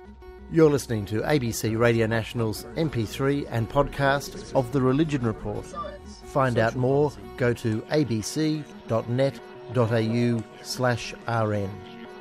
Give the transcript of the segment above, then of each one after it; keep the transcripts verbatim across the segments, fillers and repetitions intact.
You're listening to A B C Radio National's M P three and podcast of The Religion Report. Find out more, go to abc.net.au slash rn.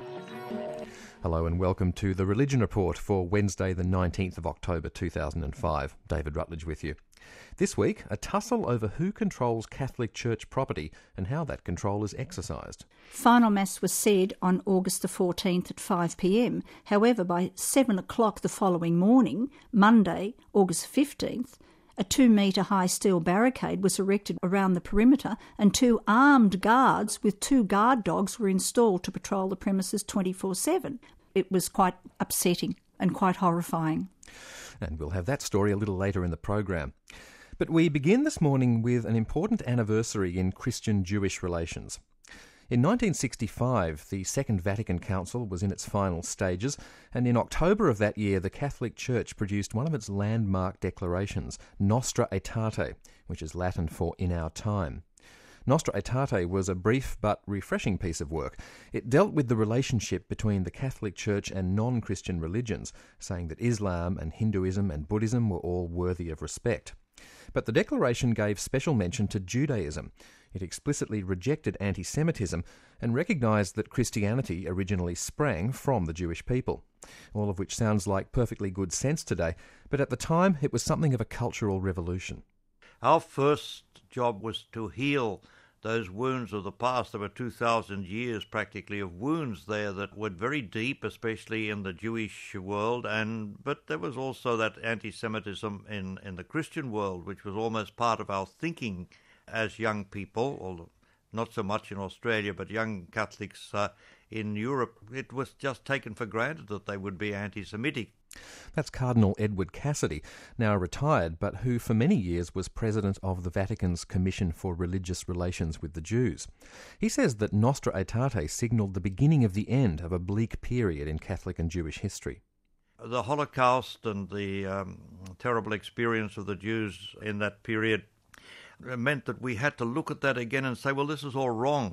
Hello and welcome to The Religion Report for Wednesday the nineteenth of October two thousand five. David Rutledge with you. This week, a tussle over who controls Catholic Church property and how that control is exercised. Final Mass was said on August the fourteenth at five p m. However, by seven o'clock the following morning, Monday, August fifteenth, a two-metre high steel barricade was erected around the perimeter and two armed guards with two guard dogs were installed to patrol the premises twenty-four seven. It was quite upsetting and quite horrifying. And we'll have that story a little later in the program. But we begin this morning with an important anniversary in Christian-Jewish relations. In nineteen sixty-five, the Second Vatican Council was in its final stages, and in October of that year, the Catholic Church produced one of its landmark declarations, Nostra Aetate, which is Latin for "in our time." Nostra Aetate was a brief but refreshing piece of work. It dealt with the relationship between the Catholic Church and non-Christian religions, saying that Islam and Hinduism and Buddhism were all worthy of respect. But the declaration gave special mention to Judaism. It explicitly rejected anti-Semitism and recognised that Christianity originally sprang from the Jewish people. All of which sounds like perfectly good sense today, but at the time it was something of a cultural revolution. Our first job was to heal those wounds of the past. There were two thousand years practically of wounds there that were very deep, especially in the Jewish world, and but there was also that anti-Semitism in, in the Christian world, which was almost part of our thinking as young people, although not so much in Australia, but young Catholics uh, in Europe. It was just taken for granted that they would be anti-Semitic. That's Cardinal Edward Cassidy, now retired, but who for many years was president of the Vatican's Commission for Religious Relations with the Jews. He says that Nostra Aetate signalled the beginning of the end of a bleak period in Catholic and Jewish history. The Holocaust and the um, terrible experience of the Jews in that period meant that we had to look at that again and say, well, this is all wrong.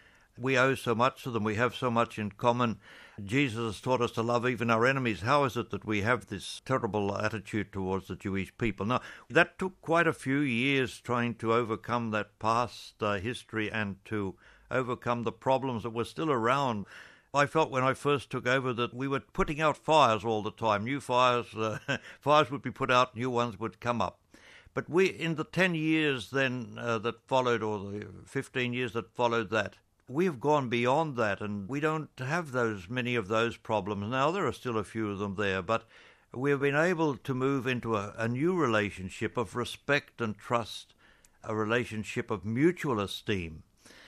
We owe so much to them. We have so much in common. Jesus has taught us to love even our enemies. How is it that we have this terrible attitude towards the Jewish people? Now, that took quite a few years trying to overcome that past uh, history and to overcome the problems that were still around. I felt when I first took over that we were putting out fires all the time. New fires, uh, fires would be put out, new ones would come up. But we, in the ten years then uh, that followed, or the fifteen years that followed that, we have gone beyond that, and we don't have those many of those problems now. There are still a few of them there, but we have been able to move into a, a new relationship of respect and trust, a relationship of mutual esteem.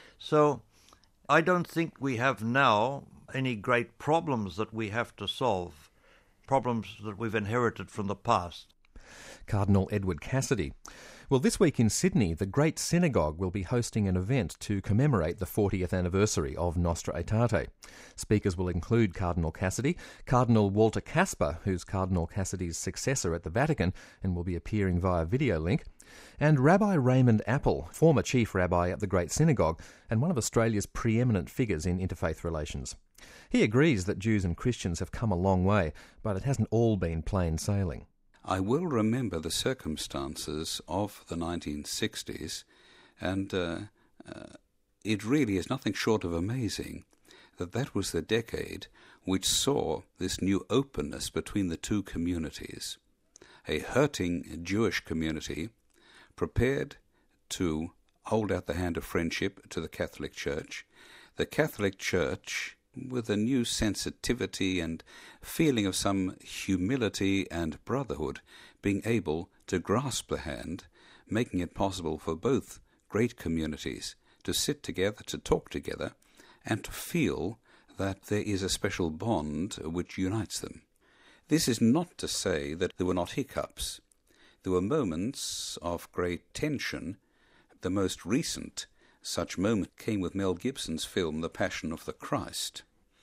So I don't think we have now any great problems that we have to solve, problems that we've inherited from the past. Cardinal Edward Cassidy. Well, this week in Sydney, the Great Synagogue will be hosting an event to commemorate the fortieth anniversary of Nostra Aetate. Speakers will include Cardinal Cassidy, Cardinal Walter Kasper, who's Cardinal Cassidy's successor at the Vatican and will be appearing via video link, and Rabbi Raymond Apple, former chief rabbi at the Great Synagogue and one of Australia's preeminent figures in interfaith relations. He agrees that Jews and Christians have come a long way, but it hasn't all been plain sailing. I will remember the circumstances of the nineteen sixties, and uh, uh, it really is nothing short of amazing that that was the decade which saw this new openness between the two communities. A hurting Jewish community prepared to hold out the hand of friendship to the Catholic Church. The Catholic Church, with a new sensitivity and feeling of some humility and brotherhood, being able to grasp the hand, making it possible for both great communities to sit together, to talk together, and to feel that there is a special bond which unites them. This is not to say that there were not hiccups. There were moments of great tension. The most recent such moment came with Mel Gibson's film The Passion of the Christ.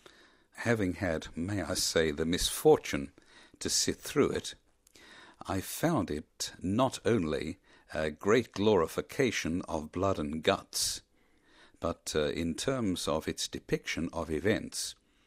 Having had, may I say, the misfortune to sit through it, I found it not only a great glorification of blood and guts, but uh, in terms of its depiction of events,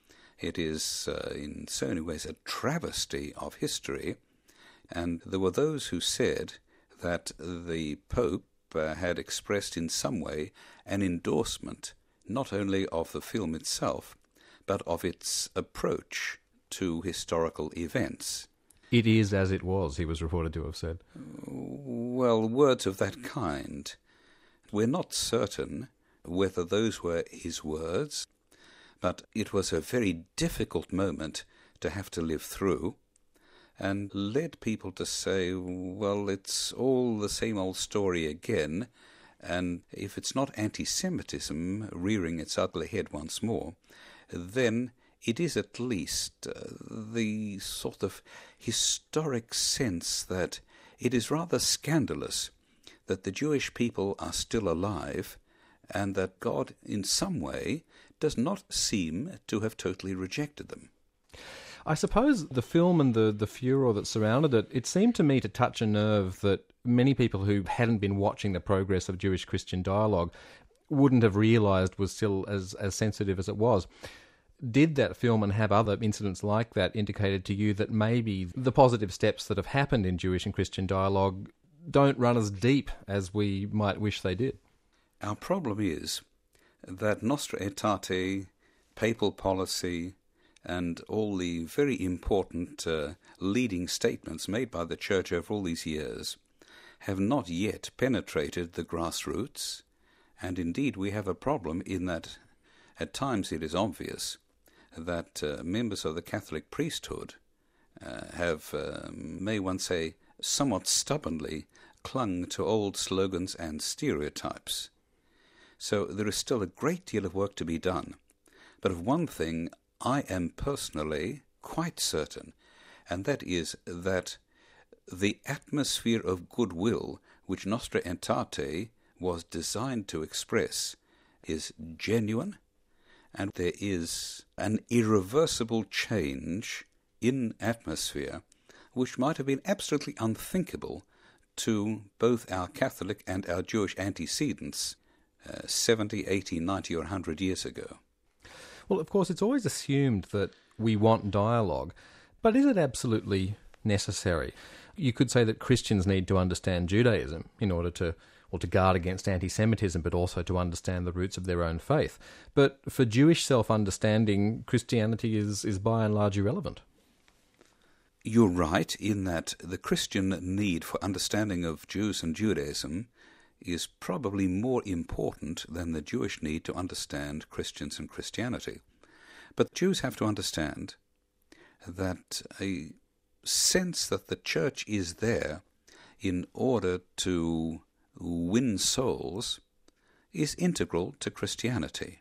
It is, uh, in so many ways, a travesty of history. And there were those who said that the Pope uh, had expressed in some way an endorsement not only of the film itself, but of its approach to historical events. It is as it was, he was reported to have said. Well, words of that kind. We're not certain whether those were his words, but it was a very difficult moment to have to live through, and led people to say, well, it's all the same old story again, and if it's not anti-Semitism rearing its ugly head once more, then it is at least uh, the sort of historic sense that it is rather scandalous that the Jewish people are still alive and that God in some way does not seem to have totally rejected them. I suppose the film and the, the furor that surrounded it, it seemed to me to touch a nerve that many people who hadn't been watching the progress of Jewish-Christian dialogue wouldn't have realised was still as, as sensitive as it was. Did that film and have other incidents like that indicated to you that maybe the positive steps that have happened in Jewish and Christian dialogue don't run as deep as we might wish they did? Our problem is that Nostra Aetate, papal policy, and all the very important uh, leading statements made by the Church over all these years have not yet penetrated the grassroots, and indeed we have a problem in that at times it is obvious that uh, members of the Catholic priesthood uh, have, uh, may one say, somewhat stubbornly clung to old slogans and stereotypes. So there is still a great deal of work to be done. But of one thing I am personally quite certain, and that is that the atmosphere of goodwill which Nostra Aetate was designed to express is genuine, and there is an irreversible change in atmosphere which might have been absolutely unthinkable to both our Catholic and our Jewish antecedents uh, seventy, eighty, ninety or one hundred years ago. Well, of course, it's always assumed that we want dialogue, but is it absolutely necessary? You could say that Christians need to understand Judaism in order to, well, to guard against anti-Semitism, but also to understand the roots of their own faith. But for Jewish self-understanding, Christianity is, is by and large irrelevant. You're right in that the Christian need for understanding of Jews and Judaism is probably more important than the Jewish need to understand Christians and Christianity. But Jews have to understand that a sense that the church is there in order to win souls is integral to Christianity.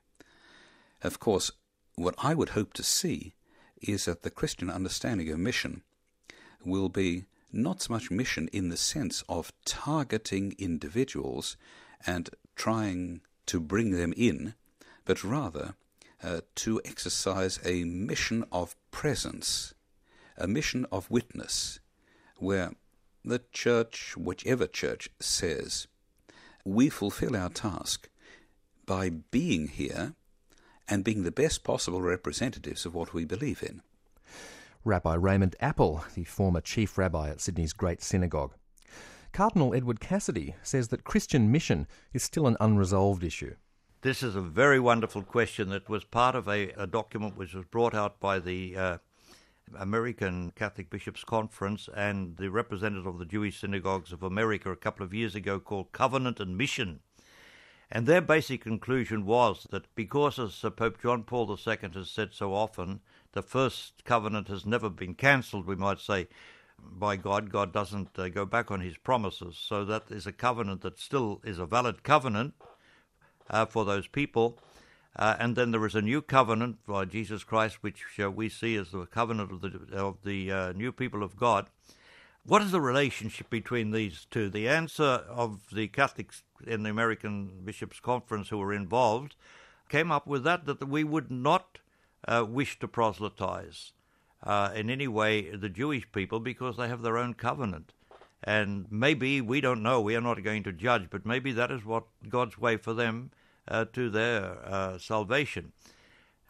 Of course, what I would hope to see is that the Christian understanding of mission will be not so much mission in the sense of targeting individuals and trying to bring them in, but rather uh, to exercise a mission of presence, a mission of witness, where the church, whichever church, says, we fulfill our task by being here and being the best possible representatives of what we believe in. Rabbi Raymond Apple, the former chief rabbi at Sydney's Great Synagogue. Cardinal Edward Cassidy says that Christian mission is still an unresolved issue. This is a very wonderful question that was part of a, a document which was brought out by the uh, American Catholic Bishops' Conference and the representative of the Jewish Synagogues of America a couple of years ago, called Covenant and Mission. And their basic conclusion was that because, as Pope John Paul the Second has said so often, the first covenant has never been cancelled, we might say, by God. God doesn't uh, go back on his promises. So that is a covenant that still is a valid covenant uh, for those people. Uh, and then there is a new covenant by Jesus Christ, which uh, we see as the covenant of the, of the uh, new people of God. What is the relationship between these two? The answer of the Catholics in the American Bishops' Conference who were involved came up with that, that we would not uh, wish to proselytize uh, in any way the Jewish people because they have their own covenant. And maybe, we don't know, we are not going to judge, but maybe that is what God's way for them uh, to their uh, salvation. Of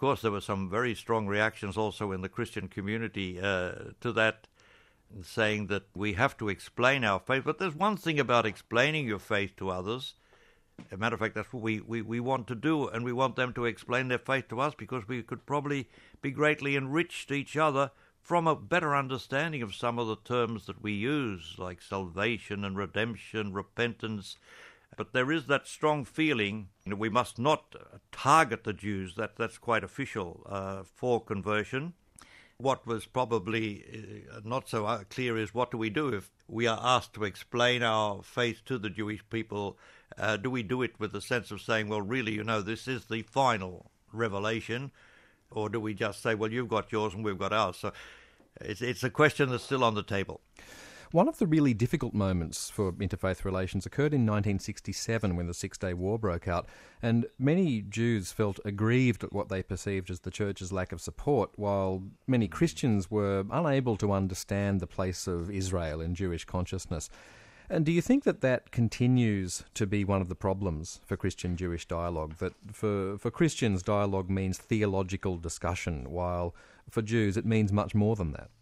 course, there were some very strong reactions also in the Christian community uh, to that, saying that we have to explain our faith. But there's one thing about explaining your faith to others. As a matter of fact, that's what we, we, we want to do, and we want them to explain their faith to us, because we could probably be greatly enriched each other from a better understanding of some of the terms that we use, like salvation and redemption, repentance. But there is that strong feeling that we must not target the Jews. That that's quite official uh, for conversion. What was probably uh, not so clear is, what do we do if we are asked to explain our faith to the Jewish people? Uh, do we do it with the sense of saying, well, really, you know, this is the final revelation? Or do we just say, well, you've got yours and we've got ours? So it's, it's a question that's still on the table. One of the really difficult moments for interfaith relations occurred in nineteen sixty-seven when the Six-Day War broke out, and many Jews felt aggrieved at what they perceived as the Church's lack of support, while many Christians were unable to understand the place of Israel in Jewish consciousness. And do you think that that continues to be one of the problems for Christian-Jewish dialogue, that for, for Christians dialogue means theological discussion, while for Jews it means much more than that?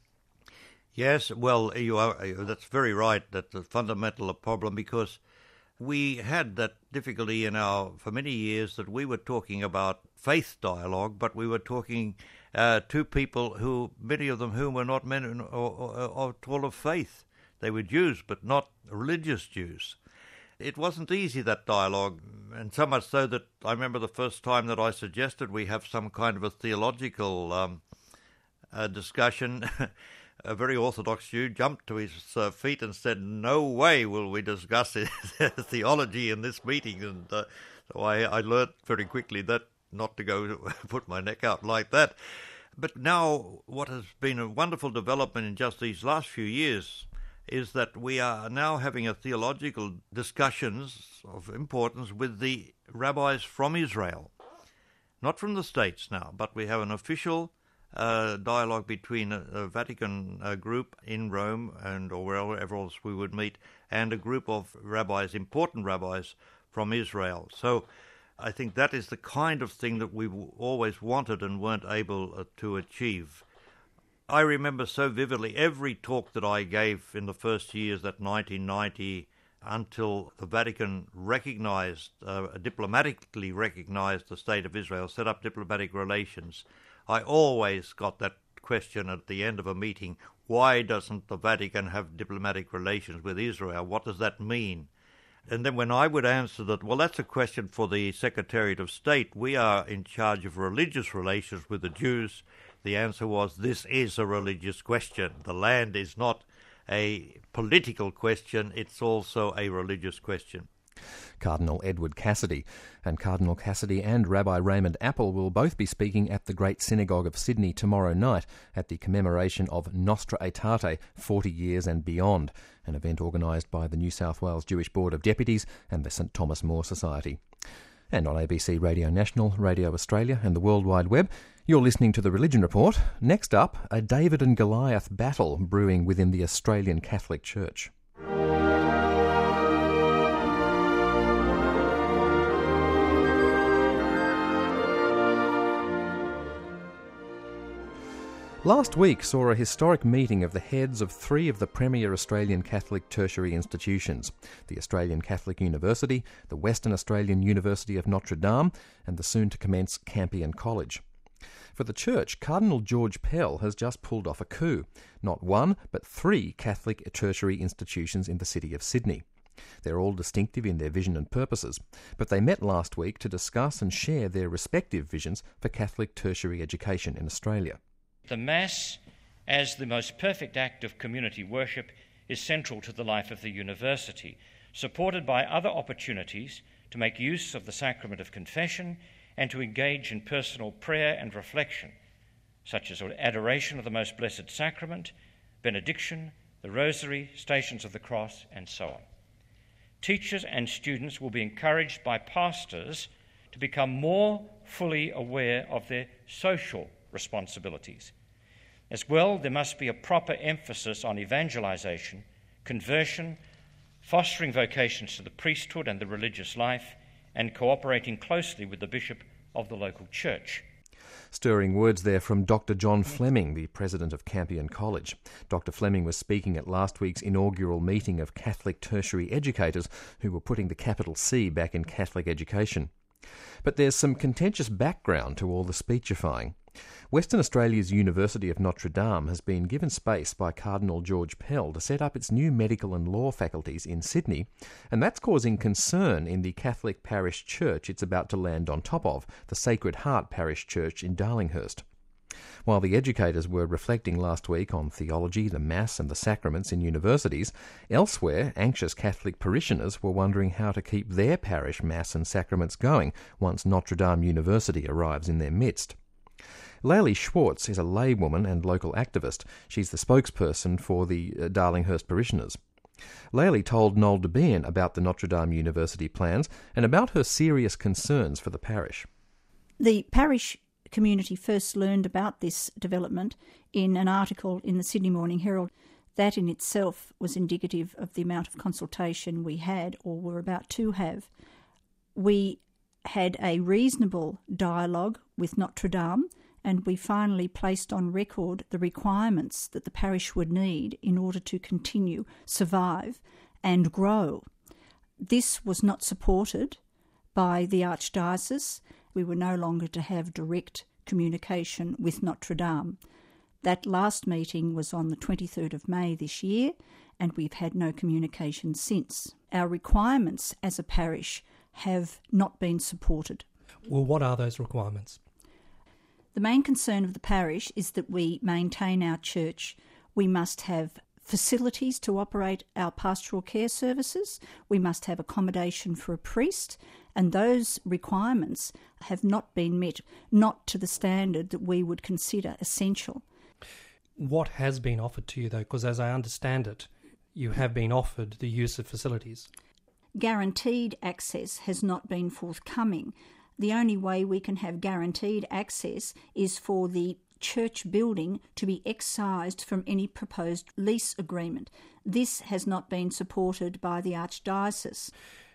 Yes, well, you are, that's very right. That's a fundamental problem, because we had that difficulty in our, for many years, that we were talking about faith dialogue, but we were talking uh, to people who, many of them whom were not men or, or, or at all of faith. They were Jews, but not religious Jews. It wasn't easy, that dialogue, and so much so that I remember the first time that I suggested we have some kind of a theological um, uh, discussion. A very Orthodox Jew jumped to his uh, feet and said, "No way will we discuss theology in this meeting." And uh, so I, I learned very quickly that not to go put my neck out like that. But now what has been a wonderful development in just these last few years is that we are now having a theological discussions of importance with the rabbis from Israel. Not from the States now, but we have an official Uh, dialogue between a, a Vatican uh, group in Rome and or wherever else we would meet, and a group of rabbis, important rabbis from Israel. So I think that is the kind of thing that we always wanted and weren't able uh, to achieve. I remember so vividly every talk that I gave in the first years, that nineteen ninety, until the Vatican recognized, uh, diplomatically recognized the State of Israel, set up diplomatic relations. I always got that question at the end of a meeting: why doesn't the Vatican have diplomatic relations with Israel? What does that mean? And then when I would answer that, well, that's a question for the Secretariat of State. We are in charge of religious relations with the Jews. The answer was, this is a religious question. The land is not a political question, it's also a religious question. Cardinal Edward Cassidy. And Cardinal Cassidy and Rabbi Raymond Apple will both be speaking at the Great Synagogue of Sydney tomorrow night at the commemoration of Nostra Aetate, forty years and beyond, an event organised by the New South Wales Jewish Board of Deputies and the St Thomas More Society. And on A B C Radio National, Radio Australia and the World Wide Web, you're listening to The Religion Report. Next up, a David and Goliath battle brewing within the Australian Catholic Church. Last week saw a historic meeting of the heads of three of the premier Australian Catholic tertiary institutions, the Australian Catholic University, the Western Australian University of Notre Dame, and the soon-to-commence Campion College. For the Church, Cardinal George Pell has just pulled off a coup. Not one, but three Catholic tertiary institutions in the city of Sydney. They're all distinctive in their vision and purposes, but they met last week to discuss and share their respective visions for Catholic tertiary education in Australia. The Mass, as the most perfect act of community worship, is central to the life of the university, supported by other opportunities to make use of the sacrament of confession and to engage in personal prayer and reflection, such as adoration of the Most Blessed Sacrament, benediction, the Rosary, Stations of the Cross, and so on. Teachers and students will be encouraged by pastors to become more fully aware of their social responsibilities. As well, there must be a proper emphasis on evangelization, conversion, fostering vocations to the priesthood and the religious life, and cooperating closely with the bishop of the local church. Stirring words there from Doctor John Fleming, the president of Campion College. Doctor Fleming was speaking at last week's inaugural meeting of Catholic tertiary educators who were putting the capital C back in Catholic education. But there's some contentious background to all the speechifying. Western Australia's University of Notre Dame has been given space by Cardinal George Pell to set up its new medical and law faculties in Sydney, and that's causing concern in the Catholic parish church it's about to land on top of, the Sacred Heart Parish Church in Darlinghurst. While the educators were reflecting last week on theology, the Mass and the sacraments in universities, elsewhere anxious Catholic parishioners were wondering how to keep their parish Mass and sacraments going once Notre Dame University arrives in their midst. Layli Schwartz is a laywoman and local activist. She's the spokesperson for the uh, Darlinghurst parishioners. Layli told Noel Debien about the Notre Dame University plans and about her serious concerns for the parish. The parish community first learned about this development in an article in the Sydney Morning Herald. That in itself was indicative of the amount of consultation we had or were about to have. We had a reasonable dialogue with Notre Dame, and we finally placed on record the requirements that the parish would need in order to continue, survive and grow. This was not supported by the Archdiocese. We were no longer to have direct communication with Notre Dame. That last meeting was on the twenty-third of May this year, and we've had no communication since. Our requirements as a parish have not been supported. Well, what are those requirements? The main concern of the parish is that we maintain our church. We must have facilities to operate our pastoral care services. We must have accommodation for a priest, and those requirements have not been met, not to the standard that we would consider essential. What has been offered to you, though? Because as I understand it, you have been offered the use of facilities. Guaranteed access has not been forthcoming. The only way we can have guaranteed access is for the church building to be excised from any proposed lease agreement. This has not been supported by the Archdiocese.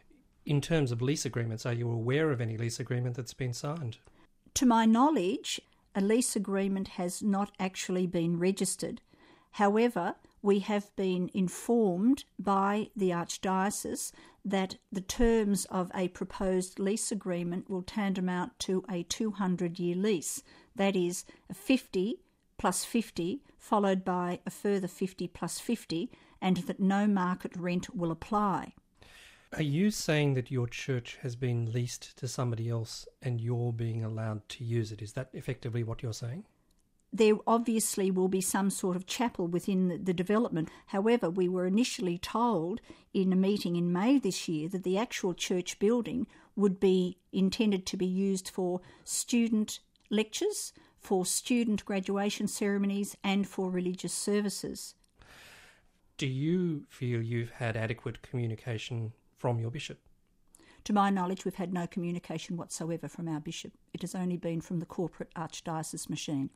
In terms of lease agreements, are you aware of any lease agreement that's been signed? To my knowledge, a lease agreement has not actually been registered. However, we have been informed by the Archdiocese that the terms of a proposed lease agreement will tantamount to a two hundred year lease. That is, a fifty plus fifty, followed by a further fifty plus fifty, and that no market rent will apply. Are you saying that your church has been leased to somebody else and you're being allowed to use it? Is that effectively what you're saying? There obviously will be some sort of chapel within the, the development. However, we were initially told in a meeting in May this year that the actual church building would be intended to be used for student lectures, for student graduation ceremonies and for religious services. Do you feel you've had adequate communication from your bishop? To my knowledge, we've had no communication whatsoever from our bishop. It has only been from the corporate Archdiocese machine.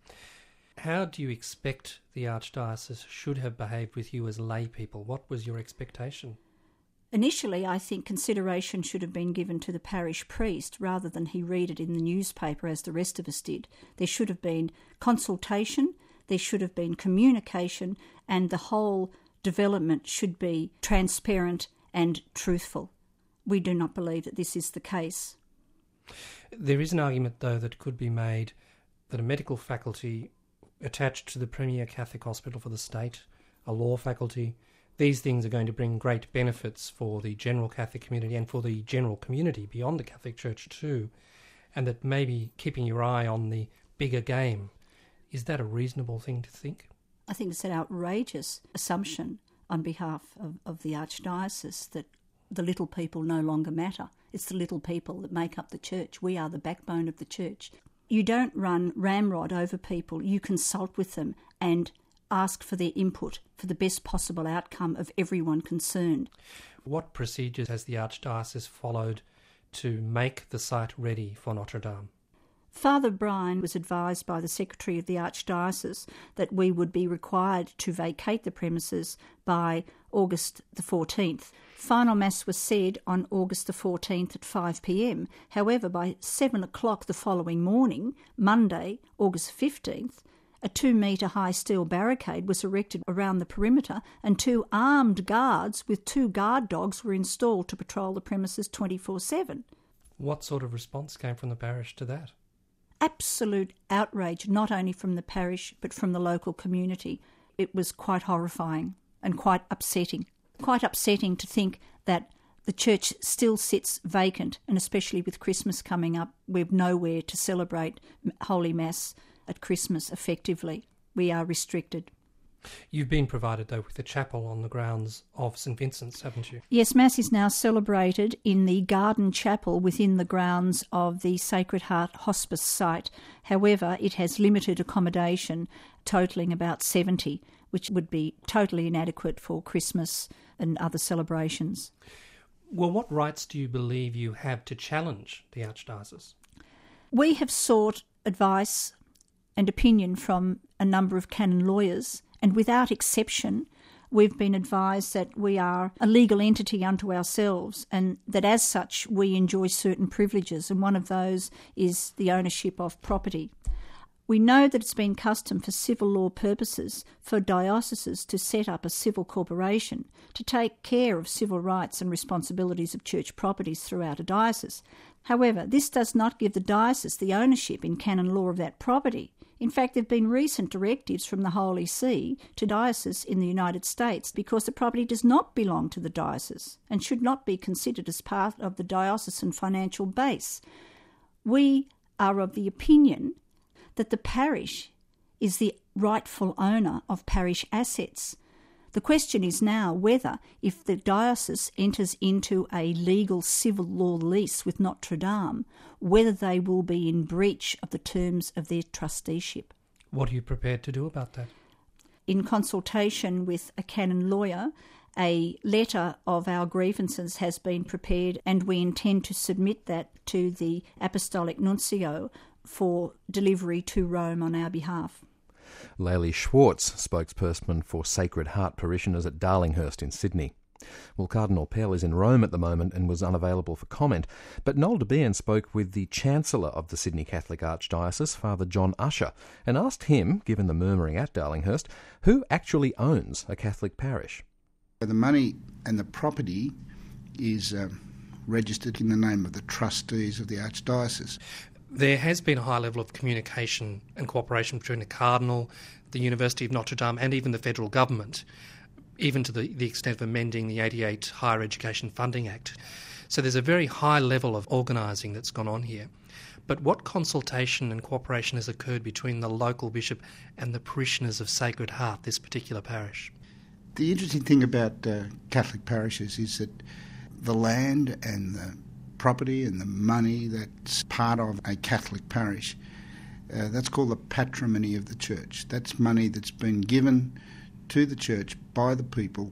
How do you expect the Archdiocese should have behaved with you as lay people? What was your expectation? Initially, I think consideration should have been given to the parish priest rather than he read it in the newspaper as the rest of us did. There should have been consultation, there should have been communication, and the whole development should be transparent and truthful. We do not believe that this is the case. There is an argument, though, that could be made that a medical faculty attached to the premier Catholic hospital for the state, a law faculty, these things are going to bring great benefits for the general Catholic community and for the general community beyond the Catholic Church too, and that maybe keeping your eye on the bigger game. Is that a reasonable thing to think? I think it's an outrageous assumption on behalf of, of the Archdiocese that the little people no longer matter. It's the little people that make up the church. We are the backbone of the church. You don't run ramrod over people. You consult with them and ask for their input for the best possible outcome of everyone concerned. What procedures has the Archdiocese followed to make the site ready for Notre Dame? Father Brian was advised by the Secretary of the Archdiocese that we would be required to vacate the premises by August the fourteenth. Final Mass was said on August the fourteenth at five p m. However, by seven o'clock the following morning, Monday, August fifteenth, a two-metre high steel barricade was erected around the perimeter and two armed guards with two guard dogs were installed to patrol the premises twenty-four seven. What sort of response came from the parish to that? Absolute outrage, not only from the parish but from the local community. It was quite horrifying and quite upsetting. Quite upsetting to think that the church still sits vacant, and especially with Christmas coming up, we've nowhere to celebrate Holy Mass at Christmas effectively. We are restricted. You've been provided, though, with a chapel on the grounds of St Vincent's, haven't you? Yes, Mass is now celebrated in the garden chapel within the grounds of the Sacred Heart Hospice site. However, it has limited accommodation, totalling about seventy, which would be totally inadequate for Christmas and other celebrations. Well, what rights do you believe you have to challenge the Archdiocese? We have sought advice and opinion from a number of canon lawyers, and without exception, we've been advised that we are a legal entity unto ourselves and that as such we enjoy certain privileges, and one of those is the ownership of property. We know that it's been custom for civil law purposes for dioceses to set up a civil corporation to take care of civil rights and responsibilities of church properties throughout a diocese. However, this does not give the diocese the ownership in canon law of that property. In fact, there have been recent directives from the Holy See to dioceses in the United States because the property does not belong to the diocese and should not be considered as part of the diocesan financial base. We are of the opinion that the parish is the rightful owner of parish assets. The question is now whether, if the diocese enters into a legal civil law lease with Notre Dame, whether they will be in breach of the terms of their trusteeship. What are you prepared to do about that? In consultation with a canon lawyer, a letter of our grievances has been prepared, and we intend to submit that to the Apostolic Nuncio for delivery to Rome on our behalf. Layli Schwartz, spokesperson for Sacred Heart parishioners at Darlinghurst in Sydney. Well, Cardinal Pell is in Rome at the moment and was unavailable for comment, but Noel Debien spoke with the Chancellor of the Sydney Catholic Archdiocese, Father John Usher, and asked him, given the murmuring at Darlinghurst, who actually owns a Catholic parish. The money and the property is uh, registered in the name of the trustees of the Archdiocese. There has been a high level of communication and cooperation between the Cardinal, the University of Notre Dame and even the federal government, even to the, the extent of amending the eighty-eight Higher Education Funding Act. So there's a very high level of organising that's gone on here. But what consultation and cooperation has occurred between the local bishop and the parishioners of Sacred Heart, this particular parish? The interesting thing about uh, Catholic parishes is that the land and the property and the money that's part of a Catholic parish, uh, that's called the patrimony of the church. That's money that's been given to the church by the people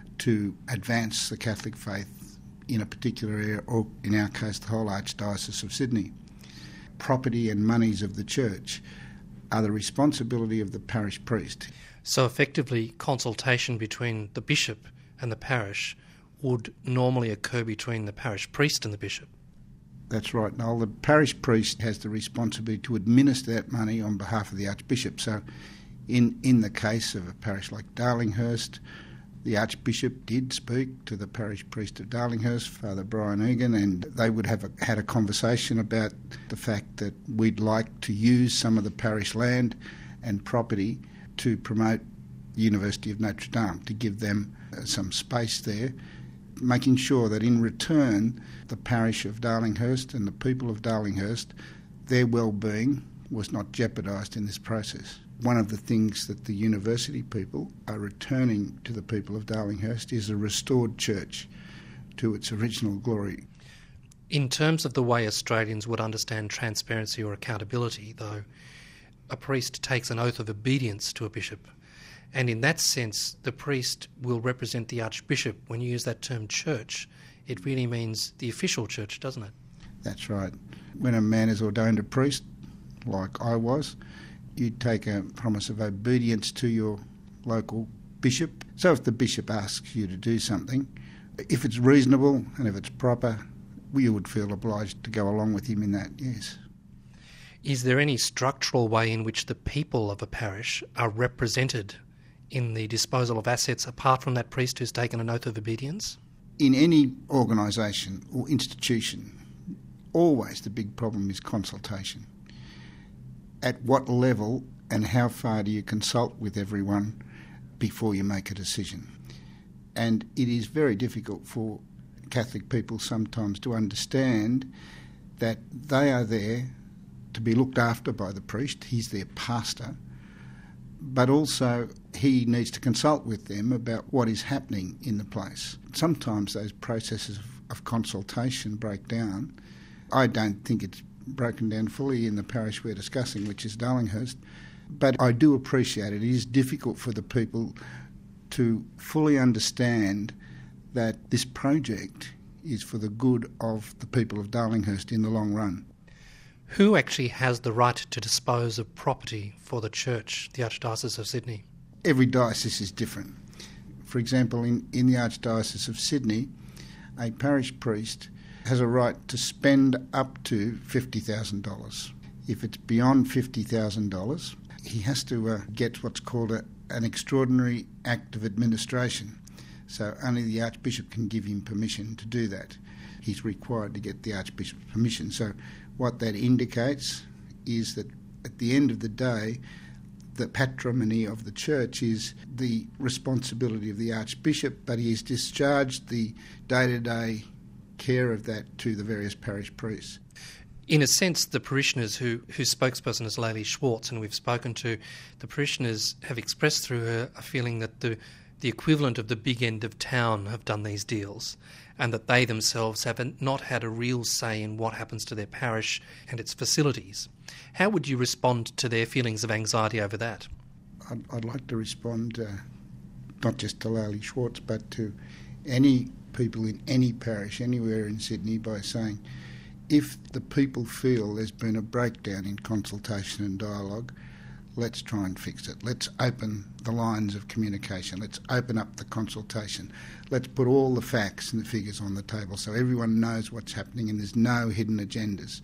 to advance the Catholic faith in a particular area, or in our case the whole Archdiocese of Sydney. Property and monies of the church are the responsibility of the parish priest. So effectively, consultation between the bishop and the parish would normally occur between the parish priest and the bishop. That's right, Noel. The parish priest has the responsibility to administer that money on behalf of the archbishop. So in, in the case of a parish like Darlinghurst, the archbishop did speak to the parish priest of Darlinghurst, Father Brian Egan, and they would have a, had a conversation about the fact that we'd like to use some of the parish land and property to promote the University of Notre Dame, to give them uh, some space there, making sure that in return the parish of Darlinghurst and the people of Darlinghurst, their well-being was not jeopardised in this process. One of the things that the university people are returning to the people of Darlinghurst is a restored church to its original glory. In terms of the way Australians would understand transparency or accountability, though, a priest takes an oath of obedience to a bishop. And in that sense, the priest will represent the archbishop. When you use that term church, it really means the official church, doesn't it? That's right. When a man is ordained a priest, like I was. You take a promise of obedience to your local bishop. So if the bishop asks you to do something, if it's reasonable and if it's proper, you would feel obliged to go along with him in that, yes. Is there any structural way in which the people of a parish are represented in the disposal of assets apart from that priest who's taken an oath of obedience? In any organisation or institution, always the big problem is consultation. At what level and how far do you consult with everyone before you make a decision? And it is very difficult for Catholic people sometimes to understand that they are there to be looked after by the priest. He's their pastor, but also he needs to consult with them about what is happening in the place. Sometimes those processes of, of consultation break down. I don't think it's broken down fully in the parish we're discussing, which is Darlinghurst, but I do appreciate it. It is difficult for the people to fully understand that this project is for the good of the people of Darlinghurst in the long run. Who actually has the right to dispose of property for the church, the Archdiocese of Sydney? Every diocese is different. For example, in, in the Archdiocese of Sydney, a parish priest has a right to spend up to fifty thousand dollars. If it's beyond fifty thousand dollars, he has to uh, get what's called a, an extraordinary act of administration. So only the Archbishop can give him permission to do that. He's required to get the Archbishop's permission. So what that indicates is that at the end of the day, the patrimony of the church is the responsibility of the Archbishop, but he has discharged the day-to-day care of that to the various parish priests. In a sense, the parishioners who, whose spokesperson is Layli Schwartz, and we've spoken to, the parishioners have expressed through her a feeling that the, the equivalent of the big end of town have done these deals, and that they themselves have not had a real say in what happens to their parish and its facilities. How would you respond to their feelings of anxiety over that? I'd, I'd like to respond uh, not just to Layli Schwartz, but to any people in any parish anywhere in Sydney by saying, if the people feel there's been a breakdown in consultation and dialogue, let's try and fix it. Let's open the lines of communication. Let's open up the consultation. Let's put all the facts and the figures on the table so everyone knows what's happening and there's no hidden agendas.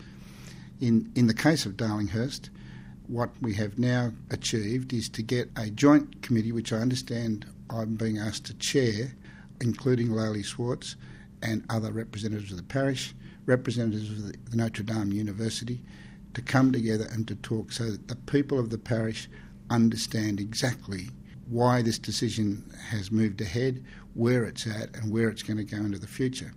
In, in the case of Darlinghurst, what we have now achieved is to get a joint committee, which I understand I'm being asked to chair, including Layli Schwartz and other representatives of the parish, representatives of the, the Notre Dame University, to come together and to talk so that the people of the parish understand exactly why this decision has moved ahead, where it's at and where it's going to go into the future.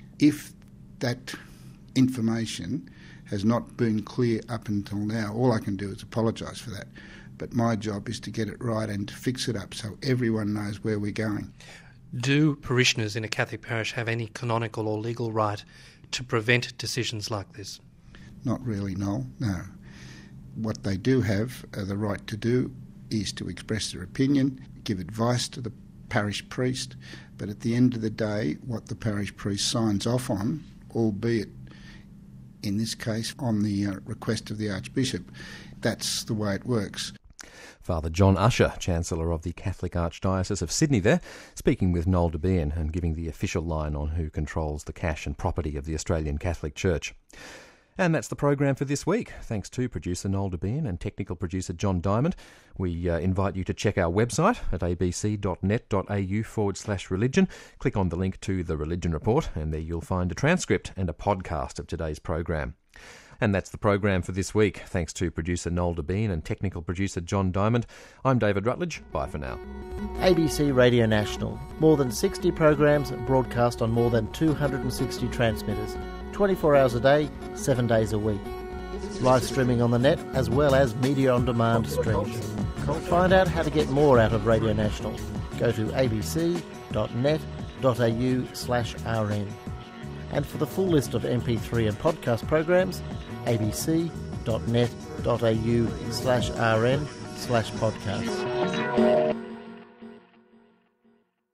If that information has not been clear up until now, all I can do is apologise for that. But my job is to get it right and to fix it up so everyone knows where we're going. Do parishioners in a Catholic parish have any canonical or legal right to prevent decisions like this? Not really, Noel, no. What they do have uh, the right to do is to express their opinion, give advice to the parish priest, but at the end of the day, what the parish priest signs off on, albeit in this case on the uh, request of the Archbishop, that's the way it works. Father John Usher, Chancellor of the Catholic Archdiocese of Sydney there, speaking with Noel Debien and giving the official line on who controls the cash and property of the Australian Catholic Church. And that's the program for this week. Thanks to producer Noel Debien and technical producer John Diamond. We uh, invite you to check our website at abc.net.au forward slash religion. Click on the link to The Religion Report and there you'll find a transcript and a podcast of today's program. And that's the program for this week. Thanks to producer Noel Debien and technical producer John Diamond. I'm David Rutledge. Bye for now. A B C Radio National. More than sixty programs broadcast on more than two hundred sixty transmitters. twenty-four hours a day, seven days a week. Live streaming on the net as well as media on demand streams. Find out how to get more out of Radio National. Go to abc.net.au slash rn. And for the full list of M P three and podcast programs, abc.net.au slash rn slash podcast.